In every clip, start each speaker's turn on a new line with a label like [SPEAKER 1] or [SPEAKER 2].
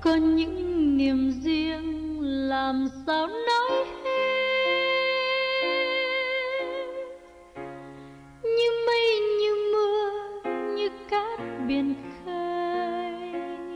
[SPEAKER 1] có những niềm riêng làm sao nói hết, như mây như mưa như cát biển khơi,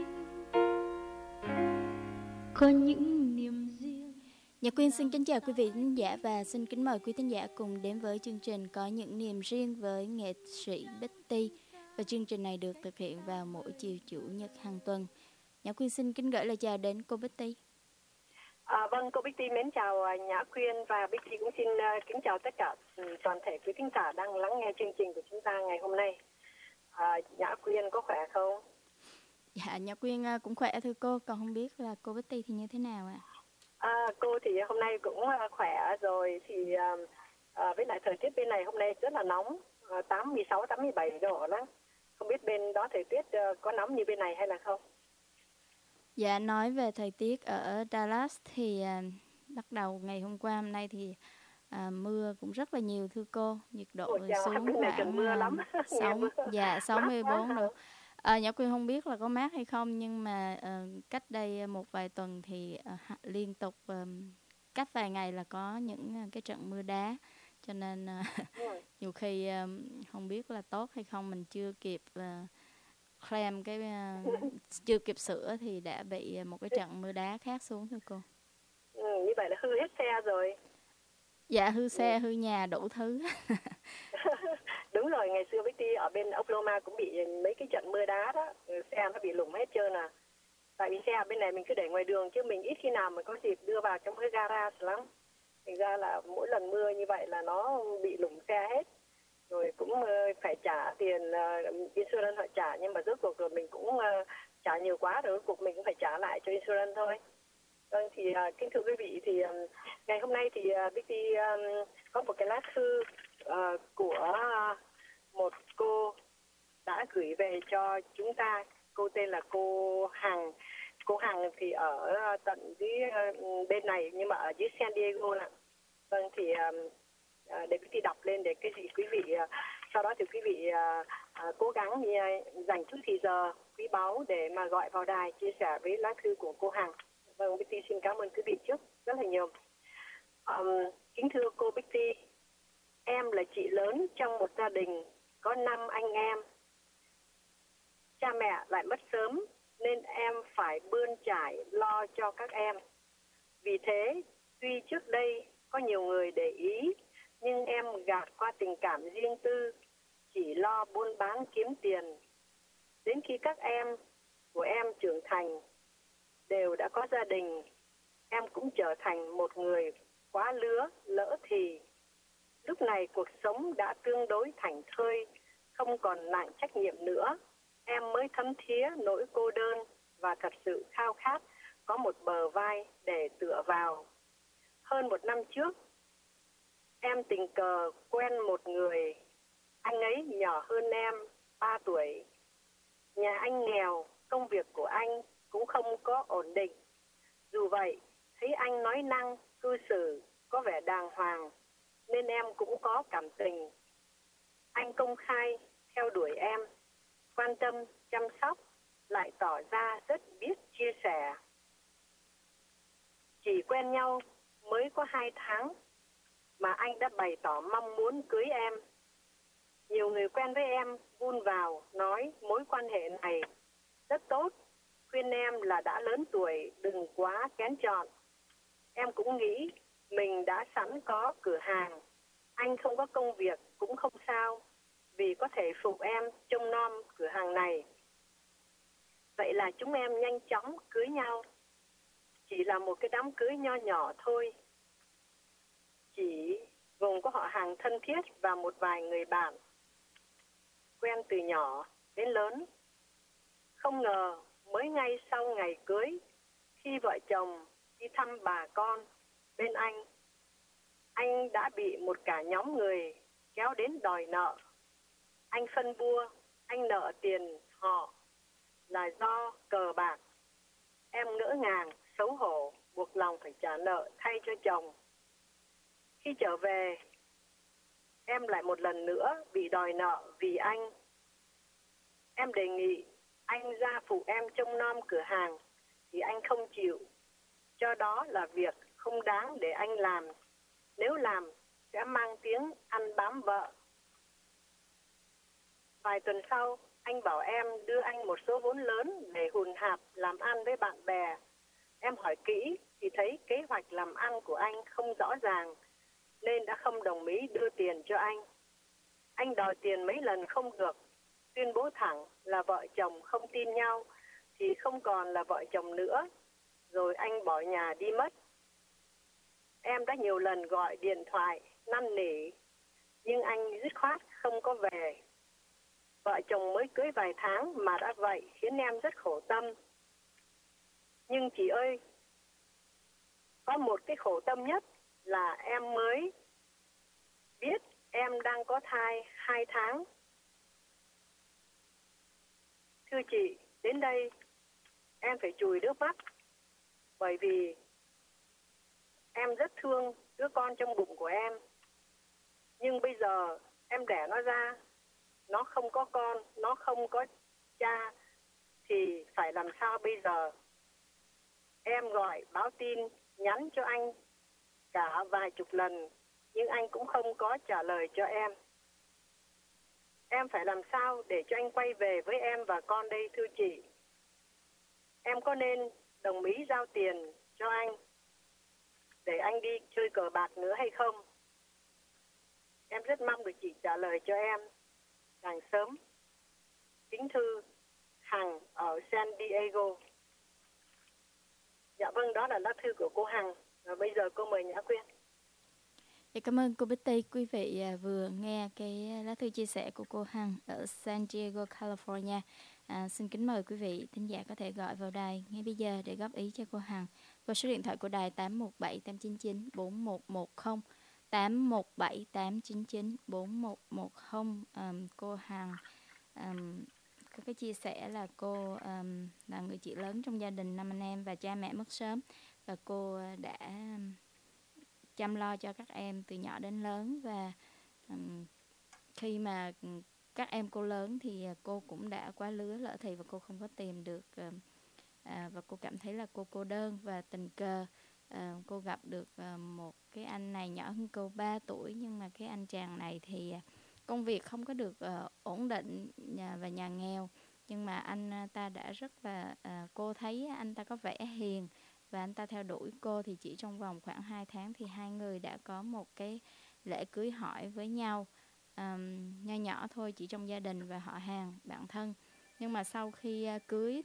[SPEAKER 1] có những niềm riêng.
[SPEAKER 2] Nhật Quyên xin kính chào quý vị khán giả và xin kính mời quý khán giả cùng đến với chương trình Có những niềm riêng với nghệ sĩ Bích Ti. Và chương trình này được thực hiện vào mỗi chiều chủ nhật hàng tuần. Nhã Quyên xin kính gửi lời chào đến cô Bích Ti.
[SPEAKER 3] Vâng, cô Bích Ti mến chào Nhã Quyên, và Bích Ti cũng xin kính chào tất cả toàn thể quý khán giả đang lắng nghe chương trình của chúng ta ngày hôm nay. Nhã Quyên có khỏe không?
[SPEAKER 2] Dạ, Nhã Quyên cũng khỏe thưa cô, còn không biết là cô Bích Ti thì như thế nào ạ?
[SPEAKER 3] Cô thì hôm nay cũng khỏe rồi, thì với lại thời tiết bên này hôm nay rất là nóng, 86, 87 độ đó. Không biết bên đó thời tiết có nóng như bên này hay là không?
[SPEAKER 2] Dạ, nói về thời tiết ở Dallas thì bắt đầu ngày hôm qua hôm nay thì mưa cũng rất là nhiều thưa cô, nhiệt độ xuống khoảng
[SPEAKER 3] mưa lắm.
[SPEAKER 2] 64 độ. Nhã Quyên không biết là có mát hay không, nhưng mà cách đây một vài tuần thì liên tục cách vài ngày là có những cái trận mưa đá, cho nên nhiều khi không biết là tốt hay không, mình chưa kịp claim chưa kịp sửa thì đã bị một cái trận mưa đá khác xuống thưa cô.
[SPEAKER 3] Như vậy là hư hết xe rồi.
[SPEAKER 2] Dạ, hư xe, hư nhà, đủ thứ.
[SPEAKER 3] Đúng rồi, ngày xưa Bích Ti ở bên Oklahoma cũng bị mấy cái trận mưa đá đó, xe nó bị lủng hết trơn à. Tại vì xe ở bên này mình cứ để ngoài đường, chứ mình ít khi nào mà có dịp đưa vào trong cái garage lắm. Thành ra là mỗi lần mưa như vậy là nó bị lủng xe hết. Rồi cũng phải trả tiền insurance họ trả, nhưng mà rốt cuộc rồi mình cũng trả nhiều quá rồi, rốt cuộc mình cũng phải trả lại cho insurance thôi. Vâng, thì kính thưa quý vị, thì ngày hôm nay thì Bích Ti có một cái lá thư của một cô đã gửi về cho chúng ta. Cô tên là cô Hằng. Cô Hằng thì ở tận dưới bên này, nhưng mà ở dưới San Diego nè. Vâng, thì để Bích Ti đọc lên để cái gì quý vị sau đó thì quý vị cố gắng dành chút thời giờ quý báu để mà gọi vào đài chia sẻ với lá thư của cô Hằng. Vâng, Bích Ti xin cảm ơn quý vị trước rất là nhiều. Kính thưa cô Bích Ti, em là chị lớn trong một gia đình có 5 anh em. Cha mẹ lại mất sớm nên em phải bươn chải lo cho các em. Vì thế, tuy trước đây có nhiều người để ý, nhưng em gạt qua tình cảm riêng tư, chỉ lo buôn bán kiếm tiền. Đến khi các em của em trưởng thành, đều đã có gia đình, em cũng trở thành một người quá lứa lỡ thì. Lúc này cuộc sống đã tương đối thảnh thơi, không còn nặng trách nhiệm nữa. Em mới thấm thía nỗi cô đơn và thật sự khao khát có một bờ vai để tựa vào. Hơn một năm trước, em tình cờ quen một người. Anh ấy nhỏ hơn em 3 tuổi. Nhà anh nghèo, công việc của anh cũng không có ổn định. Dù vậy, thấy anh nói năng, cư xử có vẻ đàng hoàng, nên em cũng có cảm tình. Anh công khai theo đuổi em, quan tâm, chăm sóc, lại tỏ ra rất biết chia sẻ. Chỉ quen nhau mới có 2 tháng mà anh đã bày tỏ mong muốn cưới em. Nhiều người quen với em vun vào nói mối quan hệ này rất tốt, khuyên em là đã lớn tuổi đừng quá kén chọn. Em cũng nghĩ mình đã sẵn có cửa hàng, anh không có công việc cũng không sao, vì có thể phụ em trông nom cửa hàng này. Vậy là chúng em nhanh chóng cưới nhau. Chỉ là một cái đám cưới nho nhỏ thôi, chỉ gồm có họ hàng thân thiết và một vài người bạn quen từ nhỏ đến lớn. Không ngờ mới ngay sau ngày cưới, khi vợ chồng đi thăm bà con bên anh đã bị một cả nhóm người kéo đến đòi nợ. Anh phân bua, anh nợ tiền họ là do cờ bạc. Em ngỡ ngàng, xấu hổ, buộc lòng phải trả nợ thay cho chồng. Khi trở về, em lại một lần nữa bị đòi nợ vì anh. Em đề nghị anh ra phụ em trông nom cửa hàng, thì anh không chịu, cho đó là việc không đáng để anh làm. Nếu làm sẽ mang tiếng ăn bám vợ. Vài tuần sau, anh bảo em đưa anh một số vốn lớn để hùn hạp làm ăn với bạn bè. Em hỏi kỹ thì thấy kế hoạch làm ăn của anh không rõ ràng, nên đã không đồng ý đưa tiền cho anh. Anh đòi tiền mấy lần không được, tuyên bố thẳng là vợ chồng không tin nhau thì không còn là vợ chồng nữa, rồi anh bỏ nhà đi mất. Em đã nhiều lần gọi điện thoại năn nỉ, nhưng anh dứt khoát không có về. Vợ chồng mới cưới vài tháng mà đã vậy khiến em rất khổ tâm. Nhưng chị ơi, có một cái khổ tâm nhất là em mới biết em đang có thai 2 tháng. Thưa chị, đến đây em phải chùi nước mắt, bởi vì em rất thương đứa con trong bụng của em. Nhưng bây giờ em đẻ nó ra, nó không có con, nó không có cha, thì phải làm sao bây giờ? Em gọi báo tin, nhắn cho anh cả vài chục lần, nhưng anh cũng không có trả lời cho em. Em phải làm sao để cho anh quay về với em và con đây thưa chị? Em có nên đồng ý giao tiền cho anh để anh đi chơi cờ bạc nữa hay không? Em rất mong được chị trả lời cho em càng sớm. Kính thư Hằng ở San Diego. Dạ vâng, đó là lá thư của cô Hằng. Và bây giờ cô mời Nhã Quyên.
[SPEAKER 2] Cảm ơn cô Betty. Quý vị vừa nghe cái lá thư chia sẻ của cô Hằng ở San Diego, California. Xin kính mời quý vị thính giả có thể gọi vào đài ngay bây giờ để góp ý cho cô Hằng qua số điện thoại của đài 817-899-4110, 817-899-4110. Cô Hằng có cái chia sẻ là cô là người chị lớn trong gia đình 5 anh em và cha mẹ mất sớm, và cô đã chăm lo cho các em từ nhỏ đến lớn. Và khi mà các em cô lớn thì cô cũng đã quá lứa lỡ thì, và cô không có tìm được và cô cảm thấy là cô cô đơn. Và tình cờ cô gặp được một cái anh này nhỏ hơn cô 3 tuổi, nhưng mà cái anh chàng này thì công việc không có được ổn định và nhà nghèo, nhưng mà anh ta đã rất là cô thấy anh ta có vẻ hiền và anh ta theo đuổi cô. Thì chỉ trong vòng khoảng 2 tháng thì hai người đã có một cái lễ cưới hỏi với nhau, nho nhỏ thôi, chỉ trong gia đình và họ hàng bạn thân. Nhưng mà sau khi cưới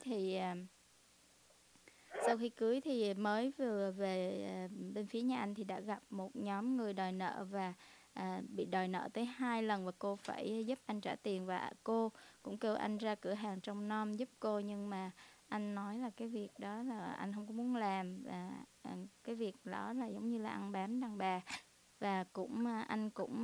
[SPEAKER 2] thì mới vừa về bên phía nhà anh thì đã gặp một nhóm người đòi nợ, và bị đòi nợ tới 2 lần, và cô phải giúp anh trả tiền. Và cô cũng kêu anh ra cửa hàng trông nom giúp cô, nhưng mà anh nói là cái việc đó là anh không có muốn làm, và cái việc đó là giống như là ăn bám đàn bà. Và anh cũng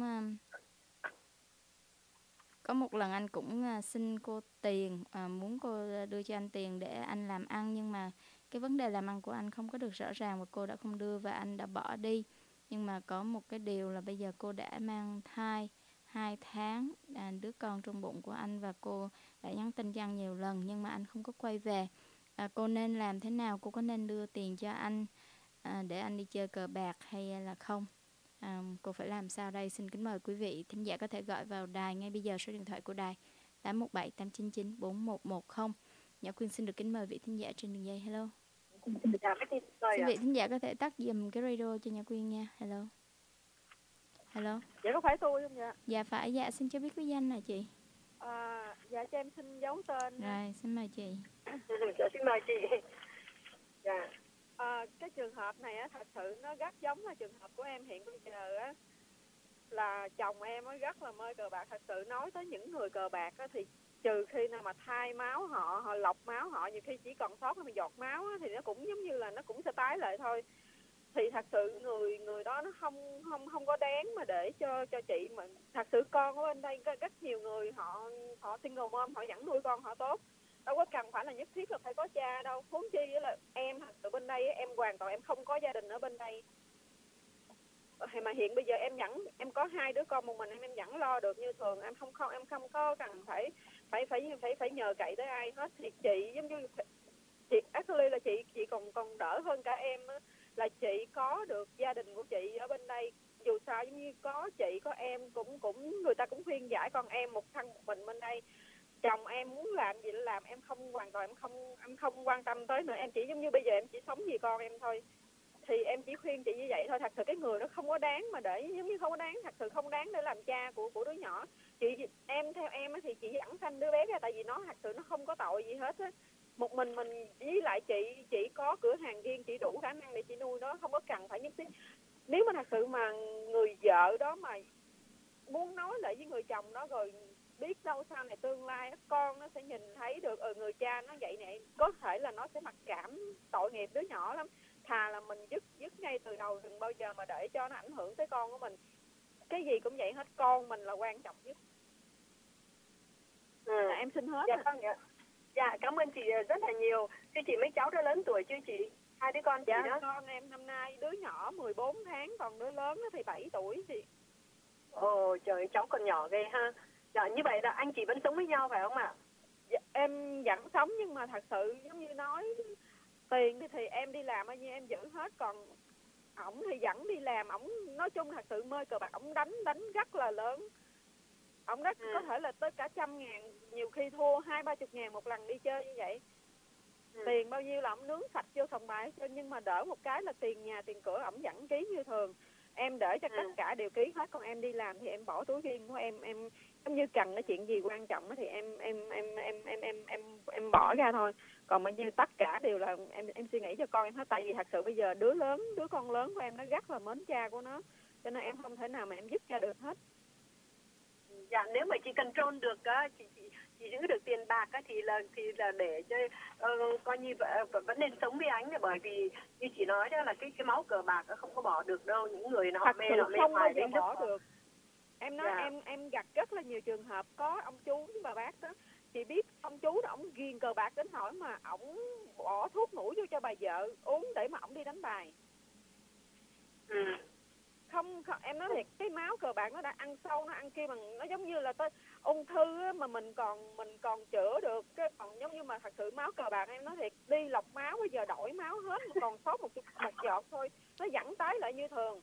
[SPEAKER 2] có một lần anh cũng xin cô tiền, muốn cô đưa cho anh tiền để anh làm ăn, nhưng mà cái vấn đề làm ăn của anh không có được rõ ràng và cô đã không đưa và anh đã bỏ đi. Nhưng mà có một cái điều là bây giờ cô đã mang thai 2 tháng đứa con trong bụng của anh, và cô đã nhắn tin cho anh nhiều lần nhưng mà anh không có quay về. Cô nên làm thế nào? Cô có nên đưa tiền cho anh để anh đi chơi cờ bạc hay là không? Cô phải làm sao đây? Xin kính mời quý vị thính giả có thể gọi vào đài ngay bây giờ, số điện thoại của đài 817-899-4110. Nhã Quyên xin được kính mời vị thính giả trên đường dây. Hello. Xin vị thính giả có thể tắt dùm cái radio cho Nhã Quyên nha. Hello. Hello.
[SPEAKER 4] Dạ có phải tôi không dạ?
[SPEAKER 2] Dạ phải. Dạ xin cho biết quý danh là chị.
[SPEAKER 4] Dạ cho em xin giấu tên.
[SPEAKER 2] Rồi xin mời chị.
[SPEAKER 3] Dạ xin mời chị. Dạ.
[SPEAKER 4] Cái trường hợp này á, thật sự nó rất giống là trường hợp của em hiện bây giờ á, là chồng em á rất là mê cờ bạc. Thật sự nói tới những người cờ bạc á, thì trừ khi nào mà thay máu họ lọc máu họ, nhiều khi chỉ còn sót một giọt máu á, thì nó cũng giống như là nó cũng sẽ tái lại thôi. Thì thật sự người đó nó không có đáng mà để cho chị. Mà thật sự con ở bên đây có rất nhiều người họ single mom, họ vẫn nuôi con họ tốt, đâu có cần phải là nhất thiết là phải có cha đâu. Huống chi là em thật sự bên đây em hoàn toàn em không có gia đình ở bên đây, mà hiện bây giờ em có 2 đứa con một mình em vẫn lo được như thường. Em không có cần phải nhờ cậy tới ai hết. Thì chị giống như chị actually là chị còn đỡ hơn cả em á, là chị có được gia đình của chị ở bên đây. Dù sao giống như có chị có em cũng người ta cũng khuyên giải con em một thân một mình bên đây. Chồng em muốn làm gì làm, em không hoàn toàn em không quan tâm tới nữa. Em chỉ giống như bây giờ em chỉ sống vì con em thôi. Thì em chỉ khuyên chị như vậy thôi. Thật sự cái người nó không có đáng mà để, giống như không có đáng, thật sự không đáng để làm cha của đứa nhỏ. Em theo em thì chị vẫn sanh đứa bé ra, tại vì nó thật sự nó không có tội gì hết á. Một mình với lại chị có cửa hàng riêng, chị đủ khả năng để chị nuôi nó, không có cần phải nhất thiết. Nếu mà thật sự mà người vợ đó mà muốn nói lại với người chồng đó, rồi biết đâu sau này tương lai con nó sẽ nhìn thấy được người cha nó vậy nè, có thể là nó sẽ mặc cảm tội nghiệp đứa nhỏ lắm. Thà là mình dứt ngay từ đầu, đừng bao giờ mà để cho nó ảnh hưởng tới con của mình. Cái gì cũng vậy hết, con mình là quan trọng nhất. Là em xin hết.
[SPEAKER 3] Dạ, cảm ơn chị rất là nhiều. Chứ chị mấy cháu đã lớn tuổi chưa chị? 2 đứa con chị đó.
[SPEAKER 4] Con em năm nay đứa nhỏ 14 tháng, còn đứa lớn thì 7 tuổi chị.
[SPEAKER 3] Ồ trời, cháu còn nhỏ ghê ha. Dạ, như vậy là anh chị vẫn sống với nhau phải không ạ?
[SPEAKER 4] Dạ, em vẫn sống, nhưng mà thật sự giống như nói tiền thì em đi làm bao nhiêu em giữ hết, còn ổng thì vẫn đi làm. Ổng nói chung thật sự mê cờ bạc, ổng đánh rất là lớn. Ổng rất có thể là tới cả 100.000, nhiều khi thua 20-30 ngàn một lần đi chơi như vậy. Tiền bao nhiêu là ổng nướng sạch vô sòng bài, nhưng mà đỡ một cái là tiền nhà tiền cửa ổng vẫn ký như thường. Em để cho tất cả đều ký hết, còn em đi làm thì em bỏ túi riêng của em giống như cần cái chuyện gì quan trọng thì em bỏ ra thôi. Còn bao nhiêu tất cả đều là em suy nghĩ cho con em hết. Tại vì thật sự bây giờ đứa con lớn của em nó rất là mến cha của nó, cho nên em không thể nào mà em dứt ra được hết.
[SPEAKER 3] Dạ, nếu mà chị control được á, chị giữ được tiền bạc á, thì là để cho coi như vẫn nên sống với anh, bởi vì như chị nói đó là cái máu cờ bạc nó không có bỏ được đâu. Những người nó mê
[SPEAKER 4] không bao
[SPEAKER 3] hoài
[SPEAKER 4] giờ
[SPEAKER 3] đến
[SPEAKER 4] bỏ được. Em nói
[SPEAKER 3] dạ.
[SPEAKER 4] em gặp rất là nhiều trường hợp có ông chú với bà bác đó. Chị biết ông chú đó, ổng ghiền cờ bạc đến nỗi mà ổng bỏ thuốc ngủ vô cho bà vợ uống để mà ổng đi đánh bài. Không, em nói thiệt, cái máu cờ bạc nó đã ăn sâu, nó ăn kia bằng, nó giống như là tới ung thư á, mà mình còn chữa được. Cái còn giống như mà thật sự máu cờ bạc, em nói thiệt, đi lọc máu bây giờ đổi máu hết, mà còn sót một giọt thôi, nó vẫn tái lại như thường.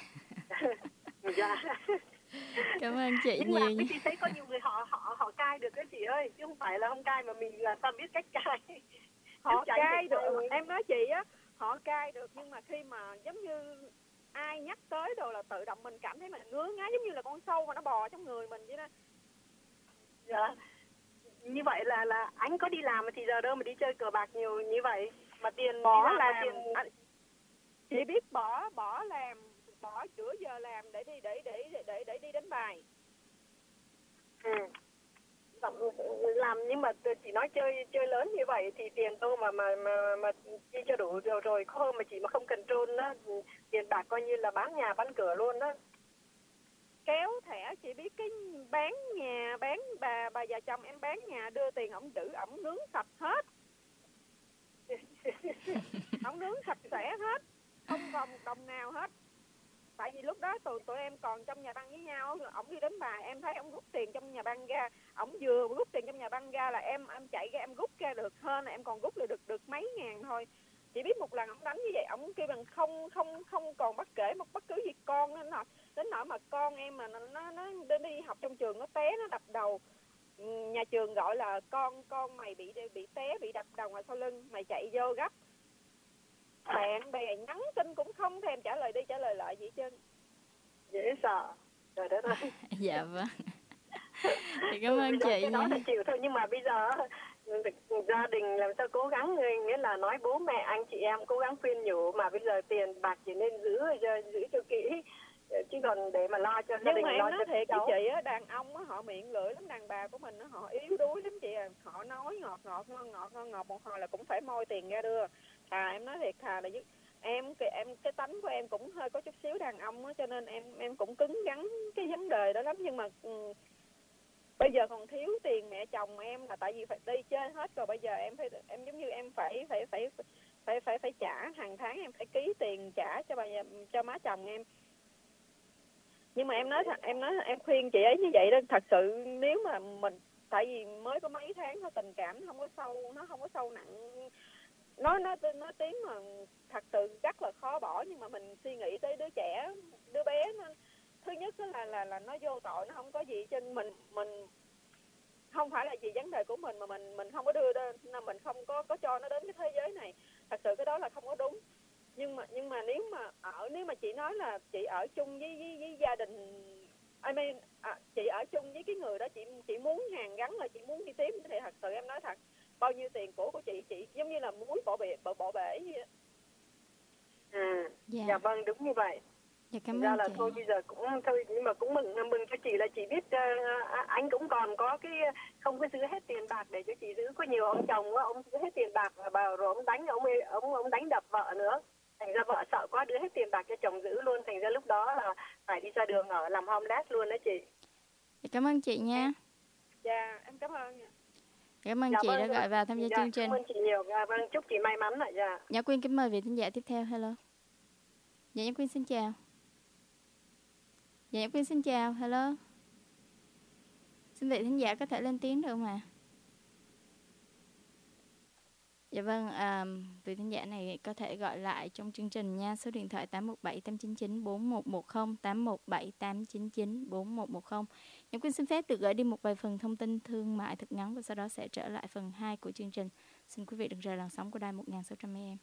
[SPEAKER 3] Dạ.
[SPEAKER 2] Cảm ơn chị
[SPEAKER 3] nhưng
[SPEAKER 2] nhiều.
[SPEAKER 3] Nhưng mà chị thấy có nhiều người họ cai được đó chị ơi, chứ không phải là không cai, mà mình là sao biết cách cai.
[SPEAKER 4] Họ cai được, em nói chị á, họ cai được, nhưng mà khi mà giống như ai nhắc tới đồ là tự động mình cảm thấy mình ngứa ngáy, giống như là con sâu mà nó bò trong người mình vậy đó.
[SPEAKER 3] Dạ. Như vậy là anh có đi làm thì giờ đâu mà đi chơi cờ bạc nhiều như vậy, mà tiền
[SPEAKER 4] bỏ làm
[SPEAKER 3] tiền...
[SPEAKER 4] Chị biết bỏ làm, bỏ giữa giờ làm để đi đánh bài.
[SPEAKER 3] Làm, nhưng mà chị nói chơi lớn như vậy thì tiền đâu mà chi cho đủ rồi có hôm mà chị mà không control đó, tiền bạc coi như là bán nhà bán cửa luôn đó.
[SPEAKER 4] Kéo thẻ, chị biết cái bán nhà, bán bà già chồng em bán nhà, đưa tiền ổng giữ, ổng nướng sạch hết. Ổng nướng sạch sẽ hết, không còn một đồng nào hết. Tại vì lúc đó tụi em còn trong nhà băng với nhau, ổng đi đánh bài, em thấy ổng rút tiền trong nhà băng ra, ổng vừa rút tiền trong nhà băng ra là em chạy ra em rút ra được hơn, em còn rút được mấy ngàn thôi. Chỉ biết một lần ổng đánh như vậy, ổng kêu bằng không còn bất kể một bất cứ gì con nó, đến nỗi mà con em mà nó đi học trong trường nó té, nó đập đầu, nhà trường gọi là con mày bị té, bị đập đầu ngoài sau lưng, mày chạy vô gấp. Bạn bè nhắn tin cũng không thèm trả lời đi trả lời lại gì chứ.
[SPEAKER 3] Dễ sợ. Trời đất ơi.
[SPEAKER 2] Dạ vâng. Thì cảm ơn chị
[SPEAKER 3] nha. Đó là chịu thôi, nhưng mà bây giờ gia đình làm sao cố gắng, nghĩa là nói bố mẹ anh chị em cố gắng khuyên nhủ, mà bây giờ tiền bạc chỉ nên giữ cho kỹ, chứ còn để mà lo cho gia đình.
[SPEAKER 4] Nhưng mà em nói thiệt với chị á, đàn ông á họ miệng lưỡi lắm, đàn bà của mình á họ yếu đuối lắm chị à. Họ nói ngọt ngon một hồi là cũng phải moi tiền ra đưa. Em nói thiệt, thà là em cái tánh của em cũng hơi có chút xíu đàn ông á, cho nên em cũng cứng rắn cái vấn đề đó lắm. Nhưng mà bây giờ còn thiếu tiền mẹ chồng em, là tại vì phải đi chơi hết rồi, bây giờ em giống như em phải trả hàng tháng, em phải ký tiền trả cho má chồng em. Nhưng mà em khuyên chị ấy như vậy đó, thật sự nếu mà mình, tại vì mới có mấy tháng thôi, tình cảm nó không có sâu nặng nói tiếng mà thật sự rất là khó bỏ, nhưng mà mình suy nghĩ tới đứa bé nó, thứ nhất là nó vô tội, nó không có gì trên mình không phải là vì vấn đề của mình mà mình không có đưa đến, mình không có cho nó đến cái thế giới này. Thật sự cái đó là không có đúng. Nhưng mà nếu mà chị nói là chị ở chung với gia đình, chị ở chung với cái người đó, chị muốn hàn gắn là chị muốn đi tiếp, thì thật sự em nói thật, bao nhiêu tiền của chị giống như là muối bỏ bể vậy á.
[SPEAKER 3] Dạ vâng, đúng như vậy.
[SPEAKER 2] Dạ, cảm ơn
[SPEAKER 3] ra là
[SPEAKER 2] chị.
[SPEAKER 3] thôi bây giờ cũng thôi, nhưng mà cũng mừng cho chị là chị biết anh cũng còn có cái không có giữ hết tiền bạc để cho chị giữ. Có nhiều ông chồng ông giữ hết tiền bạc và rồi ông đánh đập vợ nữa, thành ra vợ sợ quá đưa hết tiền bạc cho chồng giữ luôn, thành ra lúc đó là phải đi ra đường ở làm homeless luôn đó chị.
[SPEAKER 2] Dạ, cảm ơn chị nha.
[SPEAKER 4] Dạ em cảm ơn.
[SPEAKER 2] Cảm ơn chị đã gọi vào tham gia chương trình.
[SPEAKER 3] Cảm ơn chị nhiều. Vâng, chúc chị may mắn ạ. Dạ.
[SPEAKER 2] Nhã Quyên kính mời vị thính giả tiếp theo. Hello. Dạ, Nhã Quyên xin chào. Dạ, Nhã Quyên xin chào. Hello. Xin vị thính giả có thể lên tiếng được không ạ? Dạ vâng, vị thính giả này có thể gọi lại trong chương trình nha. Số điện thoại 817 899 4110, 817 899 4110. Nhã Quyên xin phép được gửi đi một vài phần thông tin thương mại thật ngắn và sau đó sẽ trở lại phần 2 của chương trình. Xin quý vị đừng rời làn sóng của đài 1600 AM.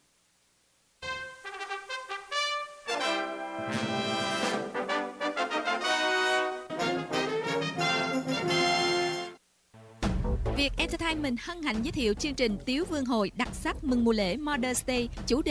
[SPEAKER 5] Việt Entertainment hân hạnh giới thiệu chương trình Tiếu Vương Hồi đặc sắc mừng mùa lễ Mother's Day, chủ đề